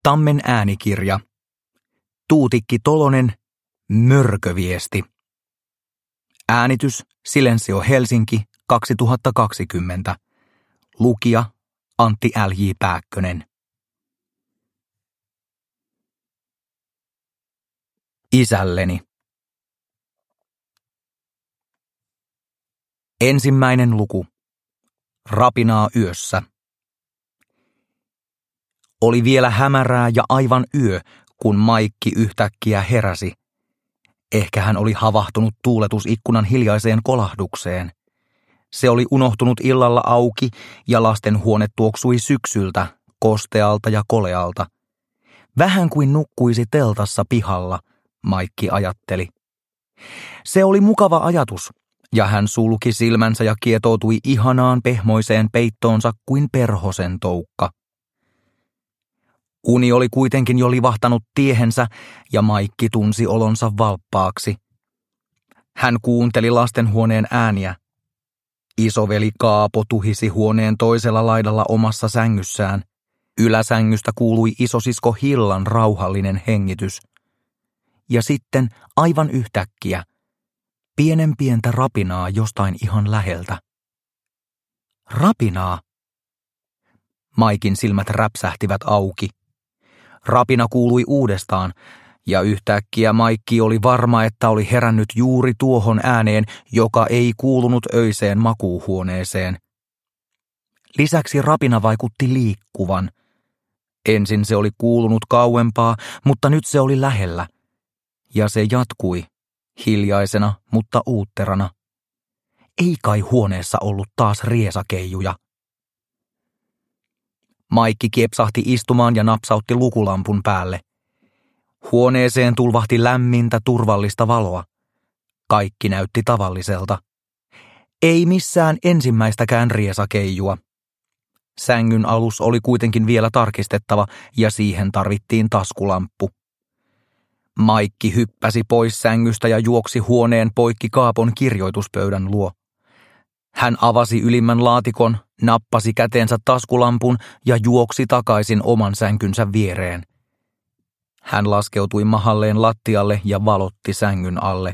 Tammen äänikirja. Tuutikki Tolonen, Mörköviesti. Äänitys Silensio Helsinki 2020. Lukija Antti L.J. Pääkkönen. Isälleni. Ensimmäinen luku. Rapinaa yössä. Oli vielä hämärää ja aivan yö, kun Maikki yhtäkkiä heräsi. Ehkä hän oli havahtunut tuuletusikkunan hiljaiseen kolahdukseen. Se oli unohtunut illalla auki ja lastenhuone tuoksui syksyltä, kostealta ja kolealta. Vähän kuin nukkuisi teltassa pihalla, Maikki ajatteli. Se oli mukava ajatus, ja hän sulki silmänsä ja kietoutui ihanaan pehmoiseen peittoonsa kuin perhosen toukka. Uni oli kuitenkin jo livahtanut tiehensä, ja Maikki tunsi olonsa valppaaksi. Hän kuunteli lastenhuoneen ääniä. Isoveli Kaapo tuhisi huoneen toisella laidalla omassa sängyssään. Yläsängystä kuului isosisko Hillan rauhallinen hengitys. Ja sitten aivan yhtäkkiä pienenpientä rapinaa jostain ihan läheltä. Rapinaa! Maikin silmät räpsähtivät auki. Rapina kuului uudestaan, ja yhtäkkiä Maikki oli varma, että oli herännyt juuri tuohon ääneen, joka ei kuulunut öiseen makuuhuoneeseen. Lisäksi rapina vaikutti liikkuvan. Ensin se oli kuulunut kauempaa, mutta nyt se oli lähellä. Ja se jatkui, hiljaisena, mutta uutterana. Ei kai huoneessa ollut taas riesakeijuja. Maikki kiepsahti istumaan ja napsautti lukulampun päälle. Huoneeseen tulvahti lämmintä, turvallista valoa. Kaikki näytti tavalliselta. Ei missään ensimmäistäkään riesakeijua. Sängyn alus oli kuitenkin vielä tarkistettava, ja siihen tarvittiin taskulamppu. Maikki hyppäsi pois sängystä ja juoksi huoneen poikki Kaapon kirjoituspöydän luo. Hän avasi ylimmän laatikon, nappasi käteensä taskulampun ja juoksi takaisin oman sänkynsä viereen. Hän laskeutui mahalleen lattialle ja valotti sängyn alle.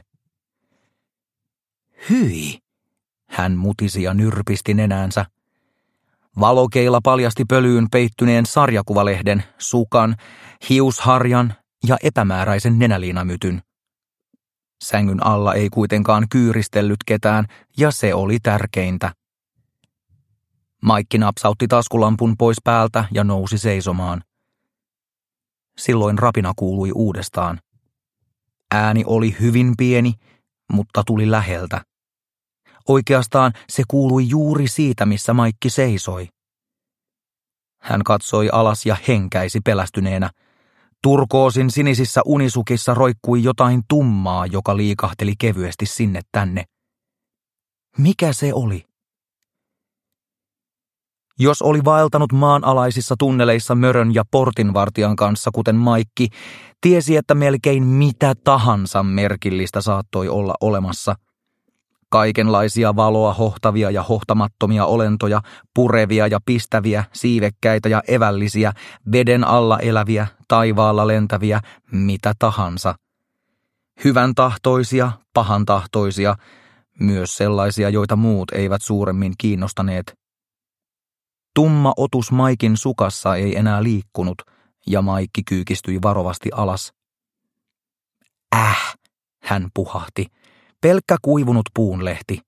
Hyi! Hän mutisi ja nyrpisti nenäänsä. Valokeila paljasti pölyyn peittyneen sarjakuvalehden, sukan, hiusharjan ja epämääräisen nenäliinamytyn. Sängyn alla ei kuitenkaan kyyristellyt ketään, ja se oli tärkeintä. Maikki napsautti taskulampun pois päältä ja nousi seisomaan. Silloin rapina kuului uudestaan. Ääni oli hyvin pieni, mutta tuli läheltä. Oikeastaan se kuului juuri siitä, missä Maikki seisoi. Hän katsoi alas ja henkäisi pelästyneenä. Turkoosin sinisissä unisukissa roikkui jotain tummaa, joka liikahteli kevyesti sinne tänne. Mikä se oli? Jos oli vaeltanut maanalaisissa tunneleissa mörön ja portinvartijan kanssa, kuten Maikki, tiesi, että melkein mitä tahansa merkillistä saattoi olla olemassa. Kaikenlaisia valoa hohtavia ja hohtamattomia olentoja, purevia ja pistäviä, siivekkäitä ja evällisiä, veden alla eläviä, taivaalla lentäviä, mitä tahansa. Hyvän tahtoisia, pahan tahtoisia, myös sellaisia, joita muut eivät suuremmin kiinnostaneet. Tumma otus Maikin sukassa ei enää liikkunut, ja Maikki kyykistyi varovasti alas. Hän puhahti. Pelkkä kuivunut puunlehti.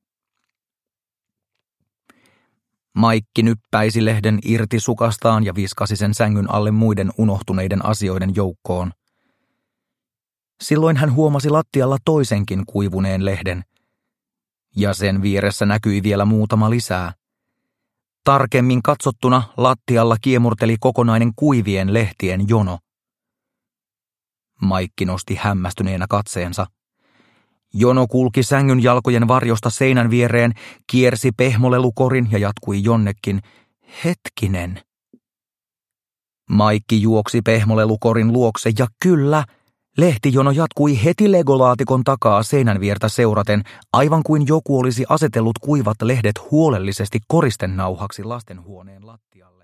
Maikki nyppäisi lehden irti sukastaan ja viskasi sen sängyn alle muiden unohtuneiden asioiden joukkoon. Silloin hän huomasi lattialla toisenkin kuivuneen lehden. Ja sen vieressä näkyi vielä muutama lisää. Tarkemmin katsottuna lattialla kiemurteli kokonainen kuivien lehtien jono. Maikki nosti hämmästyneenä katseensa. Jono kulki sängyn jalkojen varjosta seinän viereen, kiersi pehmolelukorin ja jatkui jonnekin. Hetkinen. Maikki juoksi pehmolelukorin luokse ja kyllä, lehtijono jatkui heti legolaatikon takaa seinän viertä seuraten, aivan kuin joku olisi asetellut kuivat lehdet huolellisesti koristennauhaksi lastenhuoneen lattialle.